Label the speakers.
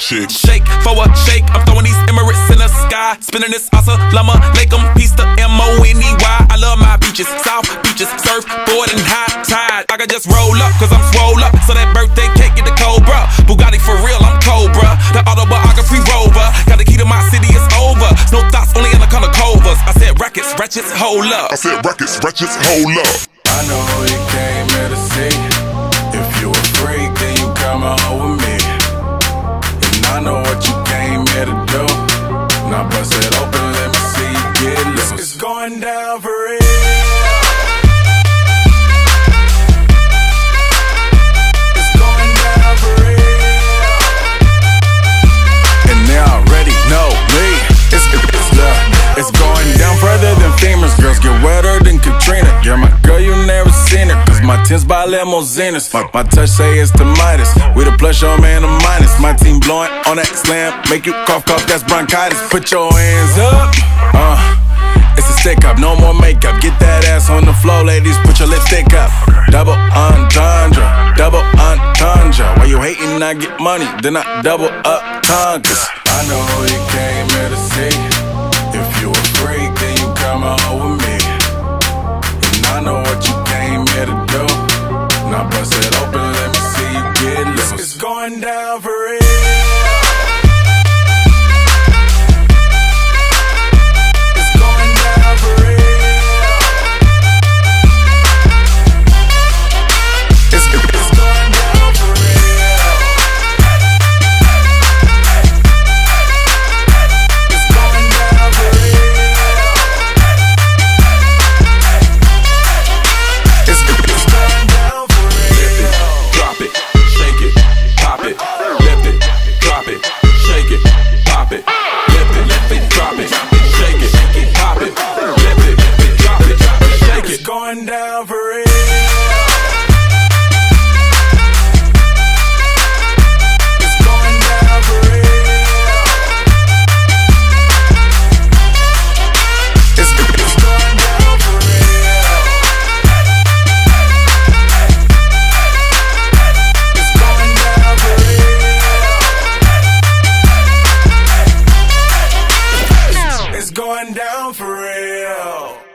Speaker 1: chick.
Speaker 2: Shake for a shake, I'm throwing these Emirates in the sky. Spinning this assalamu alaikum, peace to M-O-N-E-Y. I love my beaches, South beaches, surfboard and high tide. I can just roll up, cause I'm swole up, so that birthday cake get the Cobra. Bugatti for real, I'm Cobra. The autobiography rover, got the key to my city, it's over. No thoughts, only Anaconda Covers. I said rackets, wretches, hold up.
Speaker 1: I said rackets, wretches, hold up.
Speaker 3: I know who you came here to see. If you a freak, then you come home with me. And I know what you came here to do. Now bust it open, let me see you get loose. It's going down for real. It's going down for real. And they already know me. It's going down further than famous. Girls get wetter than Katrina. Yeah, my girl, you never seen it. Cause my tins by limousines. My touch say it's the Midas. We the plus, your man, the minus. My team blowing on that slam. Make you cough, that's bronchitis. Put your hands up. It's a stick up, no more makeup. Get that ass on the floor, ladies, put your lipstick up. Double entendre, double entendre. Why you hating, I get money, then I double up tongues. I know who you came here to see. If you a freak, then you come home with me. And I know what you came here to do. Now bust it open, let me see you get loose. It's going down for real. Going down for real. It's going down for real. It's going down for real. It's going down for real. It's going down for real.